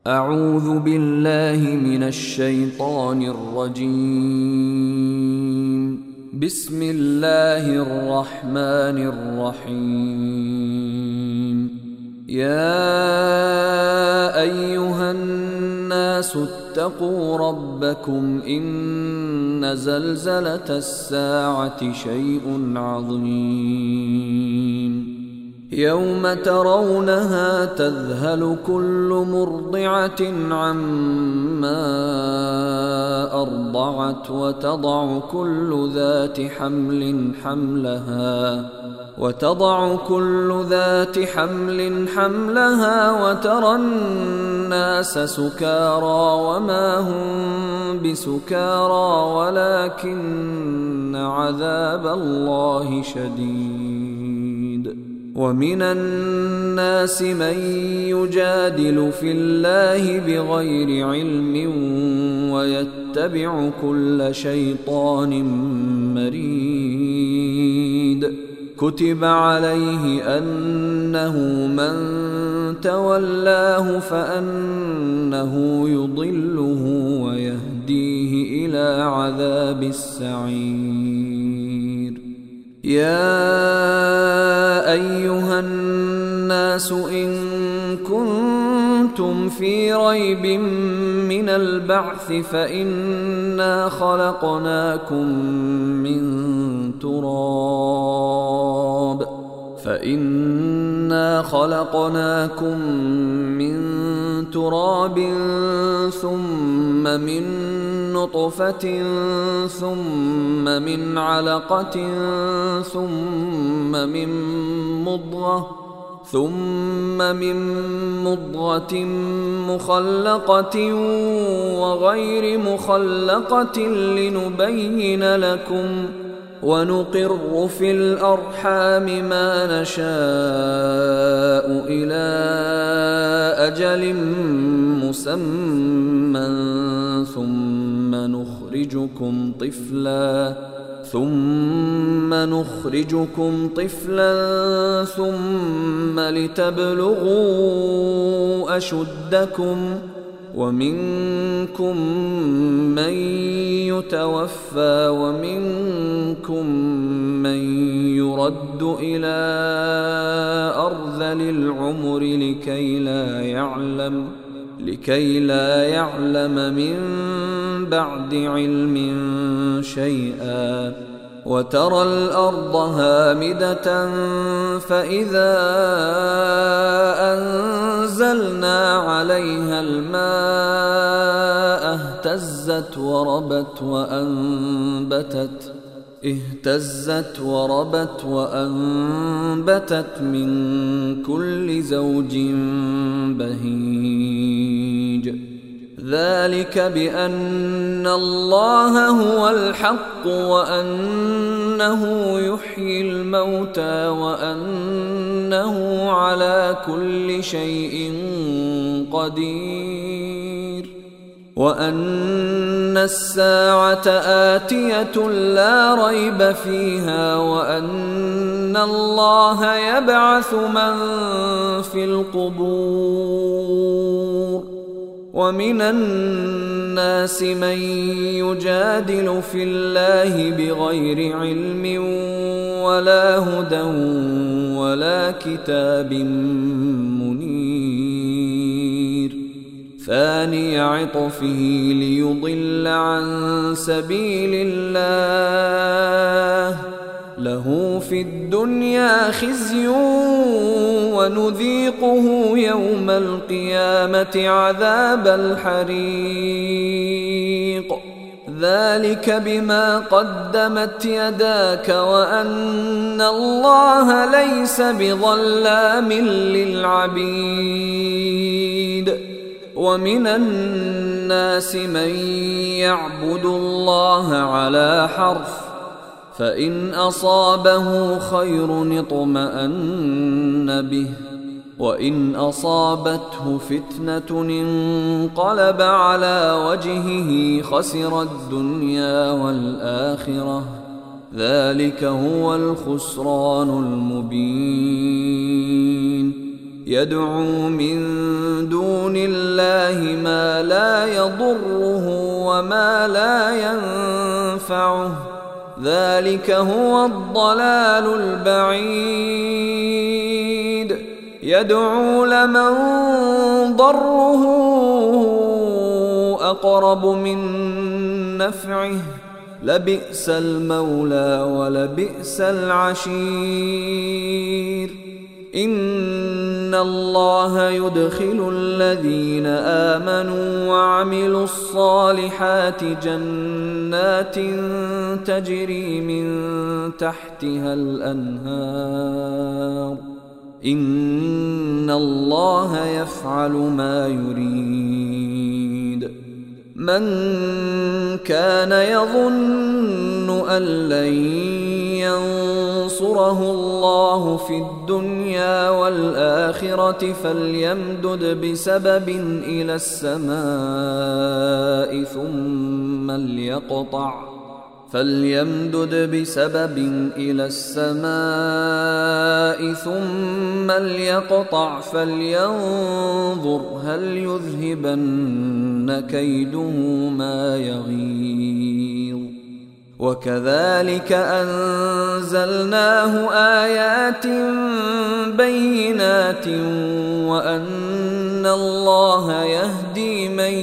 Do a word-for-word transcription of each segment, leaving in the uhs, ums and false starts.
أعوذ بالله من الشيطان الرجيم. بسم الله الرحمن الرحيم. يا أيها الناس اتقوا ربكم إن زلزلة الساعة شيء عظيم يوم ترونها تذهل كل مرضعة عما أرضعت وتضع كل ذات حمل حملها وتضع كل ذات حمل حملها وترى الناس سكارى وما هم بسكارى ولكن عذاب الله شديد. ومن الناس من يجادل في الله بغير علم ويتبع كل شيطان مريد. كتب عليه أنه من تولاه فأنه يضله ويهديه إلى عذاب السعير. يا أيها الناس إن كنتم في ريب من البعث فإنا خلقناكم من تراب فإنا خلقناكم من تراب ثم من نطفة ثم من علقة ثم من مضغة ثم من مضغة مخلقة وغير مخلقة لنبين لكم ونقر في الأرحام ما نشاء إلى أجل مسمى ثم نخرجكم طفلا ثم نخرجكم طفلا ثم لتبلغوا أشدكم ومنكم من يتوفى ومنكم من يرد إلى أرذل العمر لكي لا يعلم لكي لا يعلم من بعد علم شيئا. وترى الأرض هامدة فإذا أنزلنا عليها الماء اهتزت وربت وأنبتت اهتزت وربت وأنبتت من كل زوج بهيج. ذلك بأن الله هو الحق وأنه يحيي الموتى وأنه على كل شيء قدير وأن الساعة آتية لا ريب فيها وأن الله يبعث من في القبور. ومن الناس من يجادل في الله بغير علم ولا هدى ولا كتاب منير. ثاني عطفه ليضل عن سبيل الله له في الدنيا خزي ونذيقه يوم القيامة عذاب الحريق. ذلك بما قدمت يداك وأن الله ليس بظلام للعبيد. ومن الناس من يعبد الله على حرف فإن أصابه خير اطمأن به وإن أصابته فتنة انقلب على وجهه خسر الدنيا والآخرة ذلك هو الخسران المبين. يدعو من دون الله الله ما لا يضره وما لا ينفعه ذلك هو الضلال البعيد يدعو لمن ضره أقرب من نفعه لبئس المولى ولبئس العشير إن الله يدخل الذين آمنوا وعملوا الصالحات جنات تجري من تحتها الأنهار إن الله يفعل ما يريد من كان يظن أن لن ينصره الله في الدنيا والآخرة فليمدد بسبب إلى السماء ثم ليقطع فليمدد بسبب إلى السماء ثم ليقطع فلينظر هل يذهبن كيده ما يغيظ وكذلك أنزلناه آيات بينات وأن الله يهدي من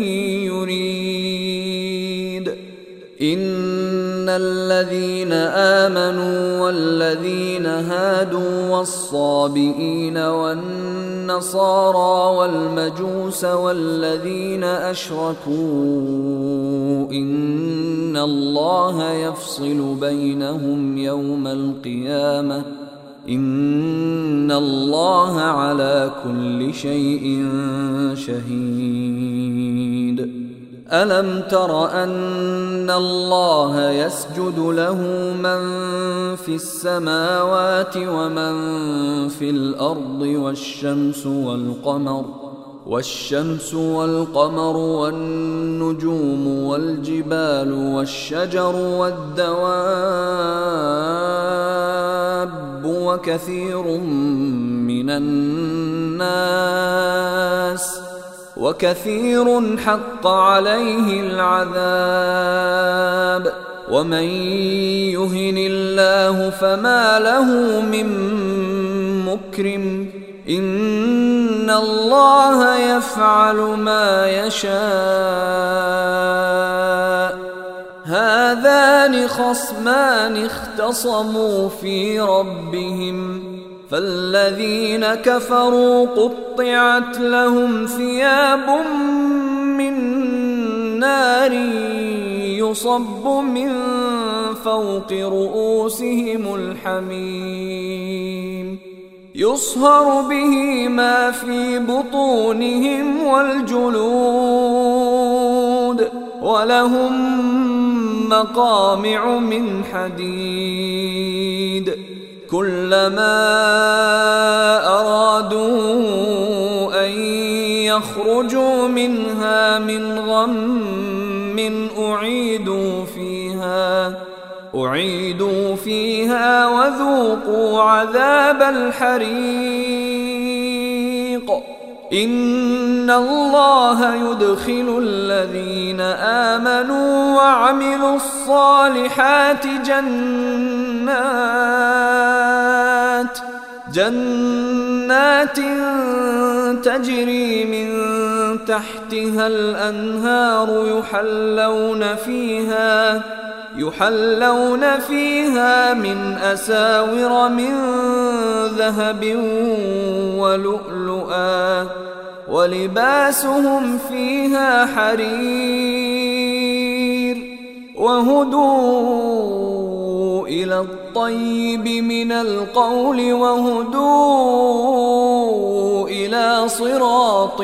يريد إن الذين آمنوا والذين هادوا والصابئين والنصارى والمجوس والذين أشركوا إن الله يفصل بينهم يوم القيامة إن الله على كل شيء شهيد ألم تر أن الله يسجد له من في السماوات ومن في الأرض والشمس والقمر والشمس والقمر والنجوم والجبال والشجر والدواب وكثير من الناس وكثير حق عليه العذاب ومن يهن الله فما له من مكرم إن الله يفعل ما يشاء هذان خصمان اختصموا في ربهم فالذين كفروا قطعت لهم ثياب من نار يصب من فوق رؤوسهم الحميم يصهر به ما في بطونهم والجلود ولهم مقامع من حديد كلما أرادوا أن يخرجوا منها من غم أعيدوا فيها أعيدوا فيها وذوقوا عذاب الحريق إن الله يدخل الذين آمنوا وعملوا الصالحات جنات جنات تجري من تحتها الأنهار يحلون فيها يحلون فيها من أساور من ذهب ولؤلؤا ولباسهم فيها حرير وهدوا إلى الطيب من القول وهدوا إلى صراط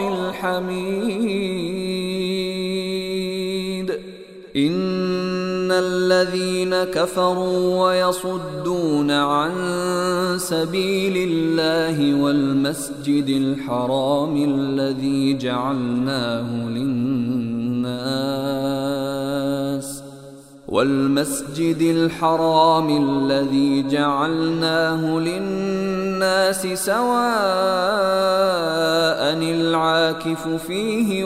الحميد إن الذين كفروا ويصدون عن سبيل الله والمسجد الحرام الذي جعلناه للناس والمسجد الحرام الذي جعلناه للناس سواء العاكف فيه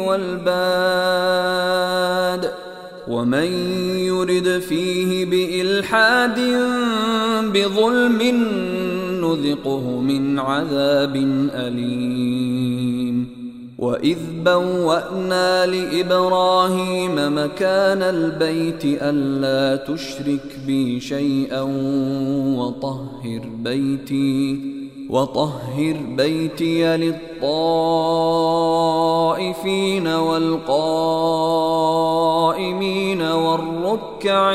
والباد ومن يرد فيه بإلحاد بظلم نذقه من عذاب أليم. وإذ بوأنا لإبراهيم مكان البيت ألا تشرك بي شيئا وطهر بيتي وطهر بيتي للطائفين والقائمين والركع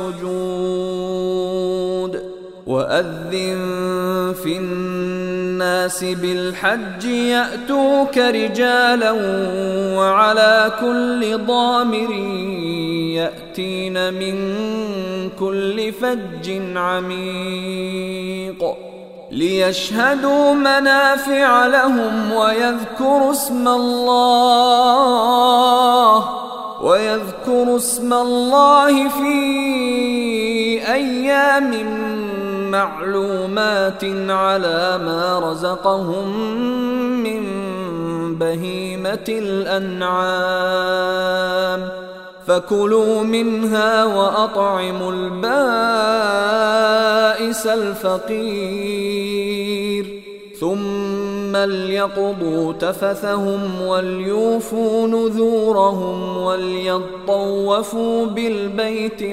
السجود. وأذن في الناس بالحج يأتوك رجالا وعلى كل ضامر يأتين من كل فج عميق ليشهدوا منافع لهم ويذكروا اسم الله ويذكروا اسم الله في أيام معلومات على ما رزقهم من بهيمة الأنعام فكلوا منها وأطعموا البائس الفقير ثم ليقضوا تفثهم وليوفوا نذورهم وليطوفوا بالبيت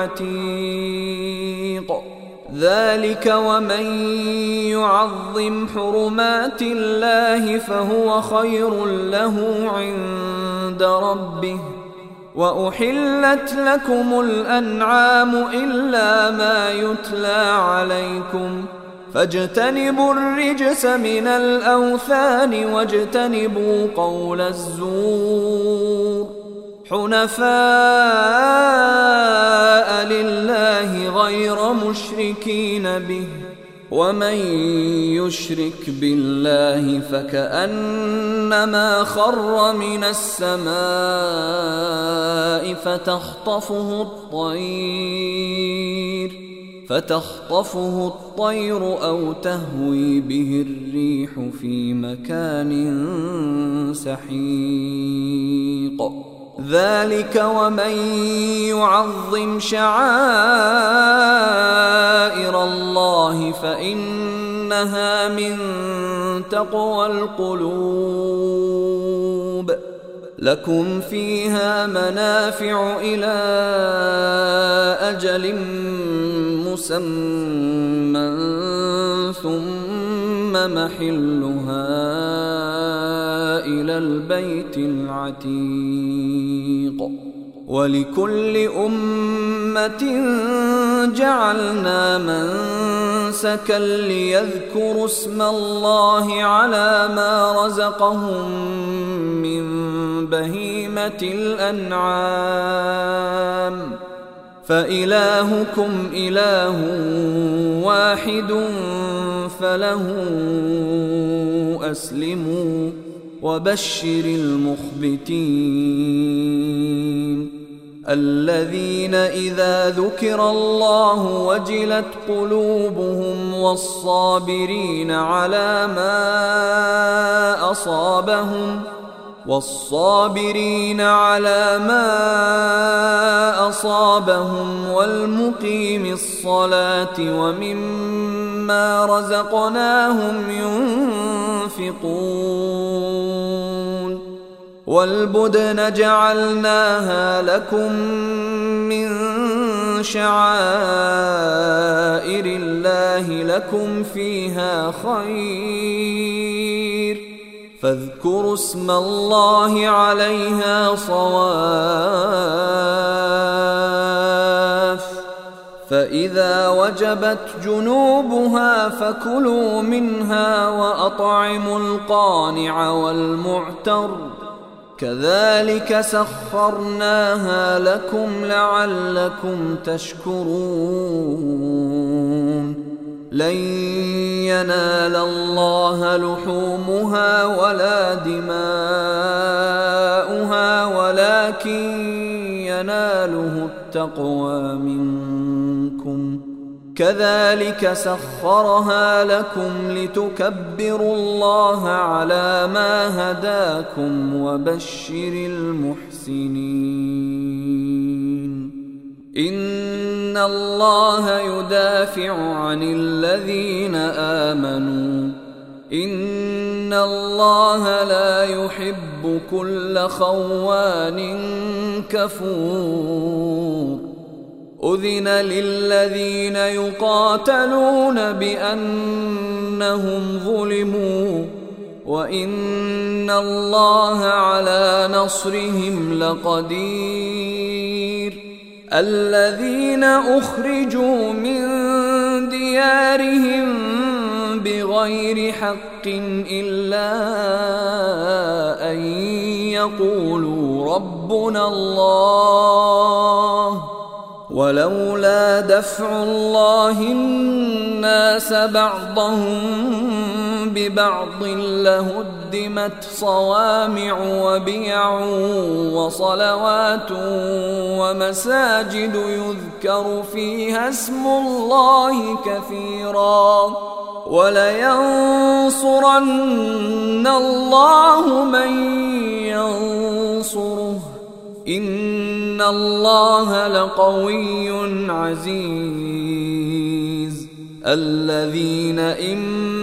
العتيق. ذلك ومن يعظم حرمات الله فهو خير له عند ربه. وأحلت لكم الأنعام إلا ما يتلى عليكم فاجتنبوا الرجس من الأوثان واجتنبوا قول الزور حنفاء لله غير مشركين به ومن يشرك بالله فكأنما خر من السماء فتخطفه الطير فتخطفه الطير أو تهوي به الريح في مكان سحيق. ذلك ومن يعظم شعائر الله فإنها من تقوى القلوب. لكم فيها منافع إلى أجل مسمى ثم محلها إلى البيت العتيق. ولكل أمة جعلنا منسكا ليذكروا اسم الله على ما رزقهم من بهيمة الأنعام فإلهكم إله واحد فله أسلموا وبشر المخبتين الذين إذا ذكر الله وجلت قلوبهم والصابرين على ما أصابهم والصابرين على ما أصابهم والمقيم الصلاة ومما رزقناهم ينفقون والبدن جعلناها لكم من شعائر الله لكم فيها خير فاذكروا اسم الله عليها صواف فإذا وجبت جنوبها فكلوا منها وأطعموا القانع والمعتر كذلك سخرناها لكم لعلكم تشكرون لن ينال الله لحومها ولا دماؤها ولكن يناله التقوى منكم كذلك سخرها لكم لتكبروا الله على ما هداكم وبشر المحسنين إن الله يدافع عن الذين آمنوا إن الله لا يحب كل خوان كفور أذن للذين يقاتلون بأنهم ظلموا وإن الله على نصرهم لقدير الذين أخرجوا من ديارهم بغير حق إلا أن يقولوا ربنا الله ولولا دفع الله الناس بعضهم ببعض لهدمت صوامع وبيع وصلوات ومساجد يذكر فيها اسم الله كثيرا ولينصرن الله من ينصره إن الله لقوي عزيز الذين إن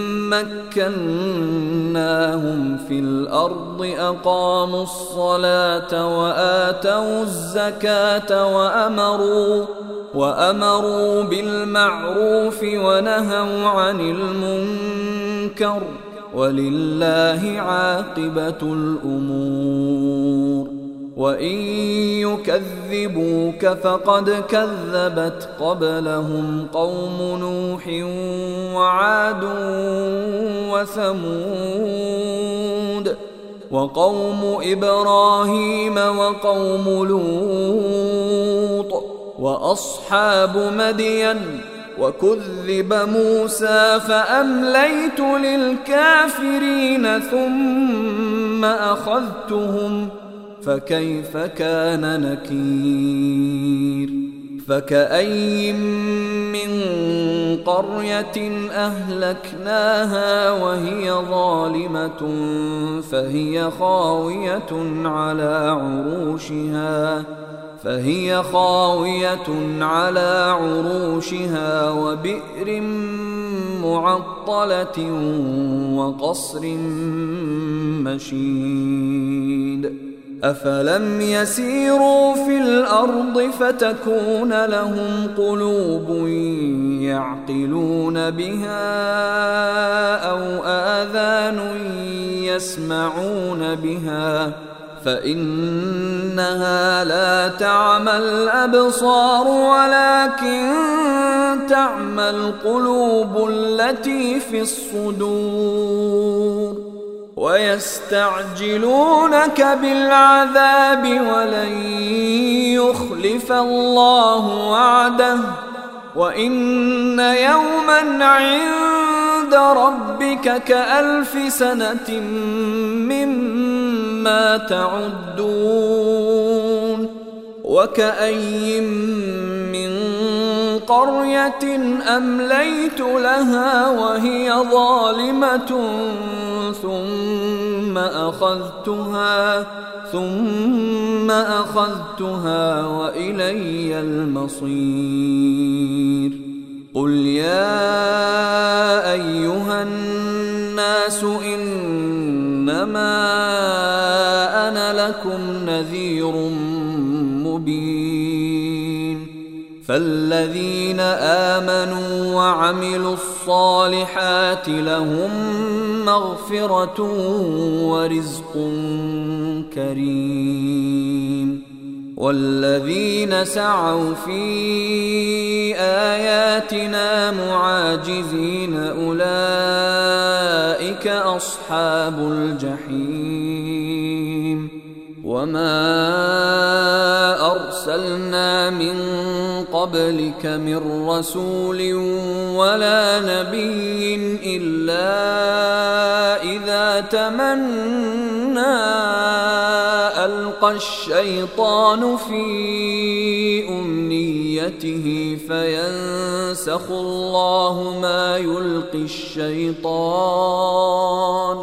مكناهم في الأرض أقاموا الصلاة وآتوا الزكاة وأمروا وأمروا بالمعروف ونهوا عن المنكر ولله عاقبة الأمور وإن يكذبوك فقد كذبت قبلهم قوم نوح وعاد وثمود وقوم إبراهيم وقوم لوط وأصحاب مدين وكذب موسى فأمليت للكافرين ثم أخذتهم فكيف كان نكير فكأي من قرية أهلكناها وهي ظالمة فهي خاوية على عروشها فهي خاوية على عروشها وبئر معطلة وقصر مشيد أفلم يسيروا في الأرض فتكون لهم قلوب يعقلون بها أو آذان يسمعون بها فإنها لا تعمى الأبصار ولكن تعمى القلوب التي في الصدور ويستعجلونك بالعذاب ولن يخلف الله وعده وإن يوما عند ربك كألف سنة مما تعدون وكأي من قرية أمليت لها وهي ظالمة ثم أخذتها ثم أخذتها وإلي المصير قل يا أيها الناس إنما أنا لكم نذير مبين فالذين آمنوا وعملوا الصالحات لهم مغفرة ورزق كريم والذين سعوا في آياتنا معاجزين أولئك أصحاب الجحيم وما أرسلنا من قبلك من رسول ولا نبي إلا إذا تمنى ألقى ألقى الشيطان في أمنيته فينسخ الله ما يلقي الشيطان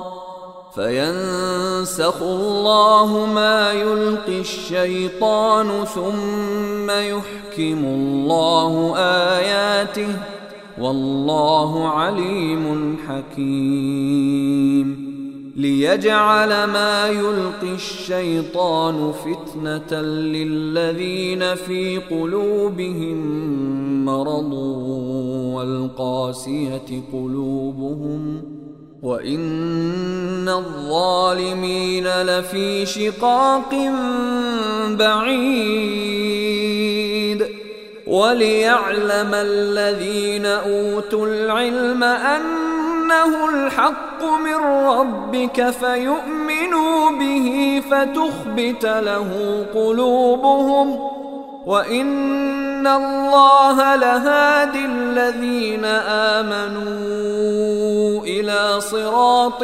فينسخ الله ما يلقي الشيطان ثم يحكم الله آياته والله عليم حكيم ليجعل ما يلقي الشيطان فتنة للذين في قلوبهم مرض والقاسية قلوبهم وإن الظالمين لفي شقاق بعيد وليعلم الذين أوتوا العلم أنه الحق من ربك فيؤمنوا به فتخبت له قلوبهم وإن الله لهادي الذين آمنوا إلى صراط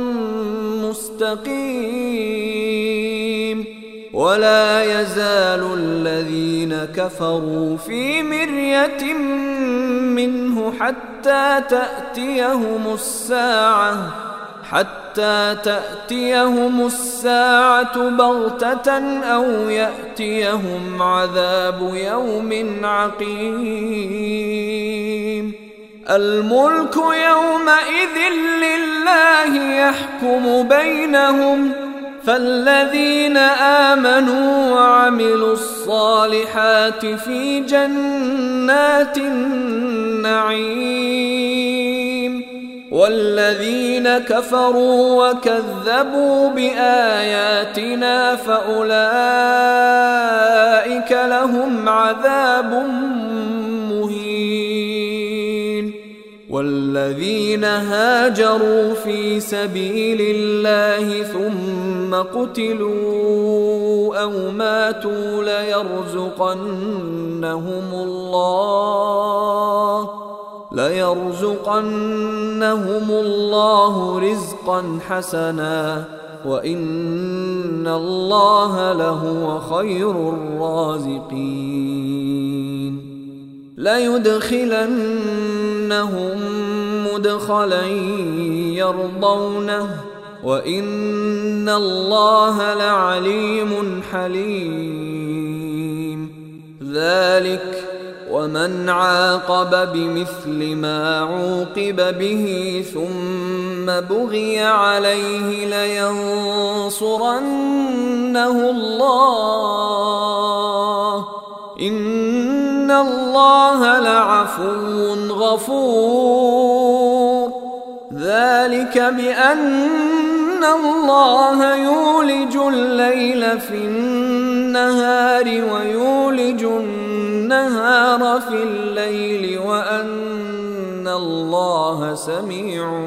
مستقيم ولا يزال الذين كفروا في مرية منه حتى تأتيهم الساعة حتى تأتيهم الساعة بغتة أو يأتيهم عذاب يوم عقيم الملك يومئذ لله يحكم بينهم فالذين آمنوا وعملوا الصالحات في جنات النعيم والذين كفروا وكذبوا بآياتنا فأولئك لهم عذاب مهين والذين هاجروا في سبيل الله ثم قتلوا أو ماتوا ليرزقنهم الله ليرزقنهم الله رزقا حسنا وإن الله لهو خير الرازقين ليدخلنهم مدخلا يرضونه وإن الله لعليم حليم ذلك ومن عاقب بمثل ما عوقب به ثم بغي عليه لينصرنه الله إن الله لعفو غفور ذلك بأن الله يولج الليل في النهار ويولج النهار في الليل وأن الله سميع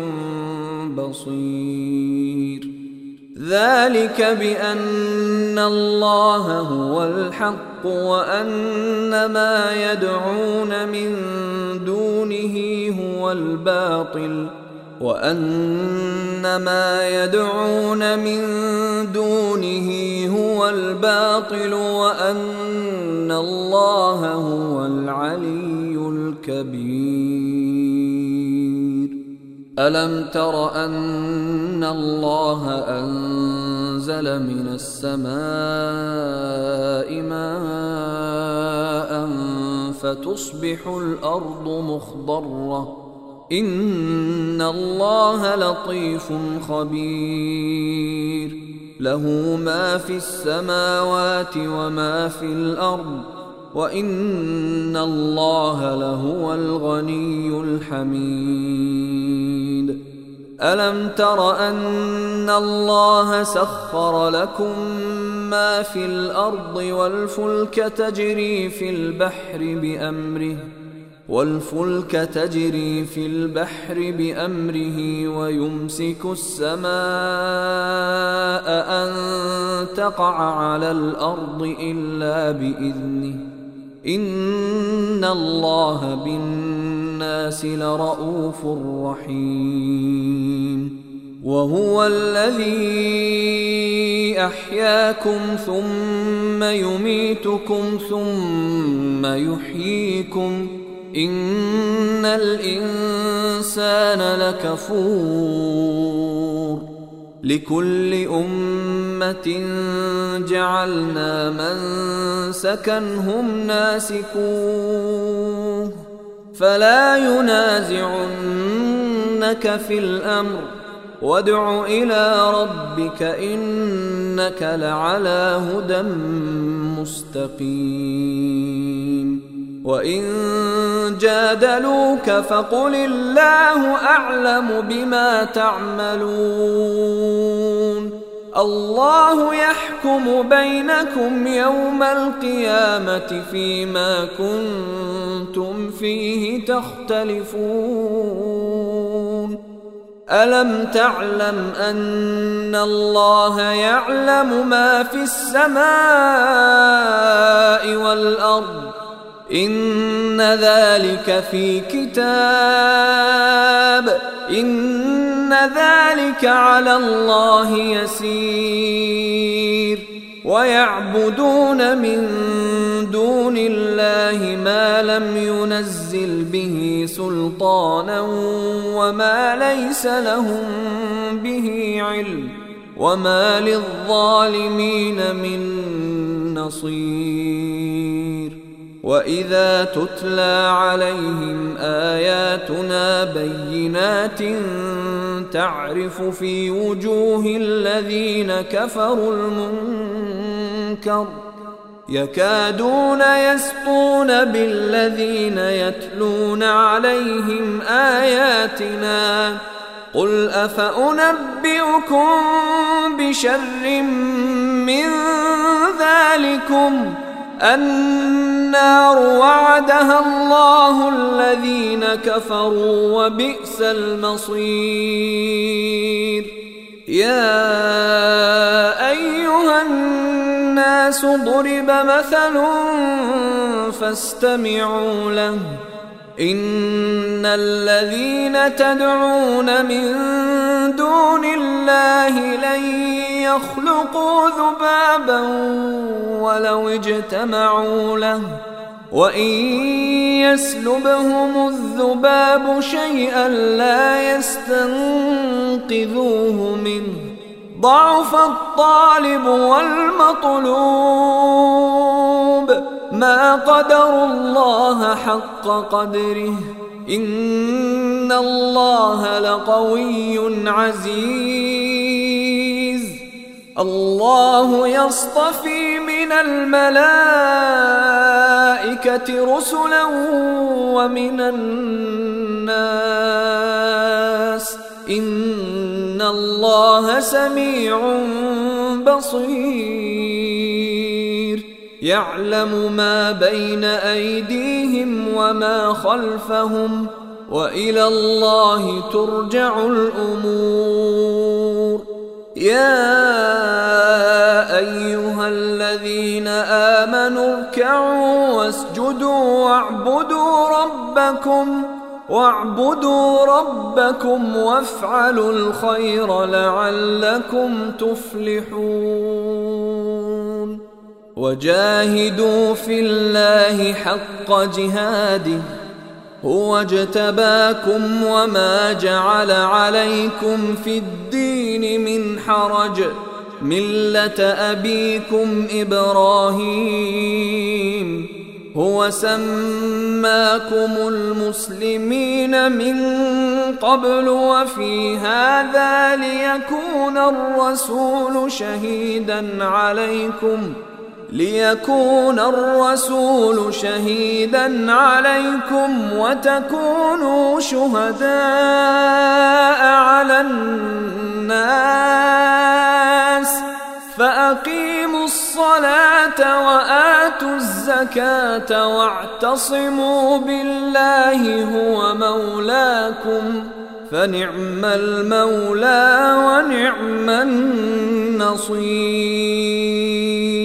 بصير ذلك بأن الله هو الحق وأن ما يدعون من دونه هو الباطل وأن ما يدعون من دونه هو الباطل وأن الله هو العلي الكبير ألم تر أن الله أنزل من السماء ماء فتصبح الأرض مخضرة إن الله لطيف خبير له ما في السماوات وما في الأرض وإن الله لهو الغني الحميد ألم تر أن الله سخر لكم ما في الأرض والفلك تجري في البحر بأمره والفلك تجري في البحر بأمره ويمسك السماء أن تقع على الأرض إلا بإذنه إن الله بالناس لرؤوف رحيم وهو الذي أحياكم ثم يميتكم ثم يحييكم إن الإنسان لكفور لكل أمة جعلنا منسكا هم ناسكوه فلا ينازعنك في الأمر وادع إلى ربك إنك لعلى هدى مستقيم وإن جادلوك فقل الله أعلم بما تعملون الله يحكم بينكم يوم القيامة فيما كنتم فيه تختلفون ألم تعلم أن الله يعلم ما في السماء والأرض إن ذلك في كتاب إن ذلك على الله يسير ويعبدون من دون الله ما لم ينزل به سلطانا وما ليس لهم به علم وما للظالمين من نصير وإذا تتلى عليهم آياتنا بينات تعرف في وجوه الذين كفروا المنكر يكادون يسطون بالذين يتلون عليهم آياتنا قل أفأنبئكم بشر من ذلكم النار وعدها الله الذين كفروا وبئس المصير يا أيها الناس ضرب مثل فاستمعوا له إن الذين تدعون من دون الله لن يخلقوا ذبابا ولو اجتمعوا له وإن يسلبهم الذباب شيئا لا يستنقذوه منه ضعف الطالب والمطلوب ما قدروا الله حق قدره إن الله لقوي عزيز الله يصطفي من الملائكة رسلا ومن الناس إن الله سميع بصير يعلم ما بين أيديهم وما خلفهم وإلى الله ترجع الأمور يا أيها الذين آمنوا اركعوا واسجدوا واعبدوا ربكم واعبدوا ربكم وافعلوا الخير لعلكم تفلحون وجاهدوا في الله حق جهاده هو اجتباكم وما جعل عليكم في الدين من حرج ملة أبيكم إبراهيم هو سماكم المسلمين من قبل وفي هذا ليكون الرسول شهيدا عليكم ليكون الرسول شهيدا عليكم وتكونوا شهداء على الناس فأقيموا الصلاة وآتوا الزكاة واعتصموا بالله هو مولاكم فنعم المولى ونعم النصير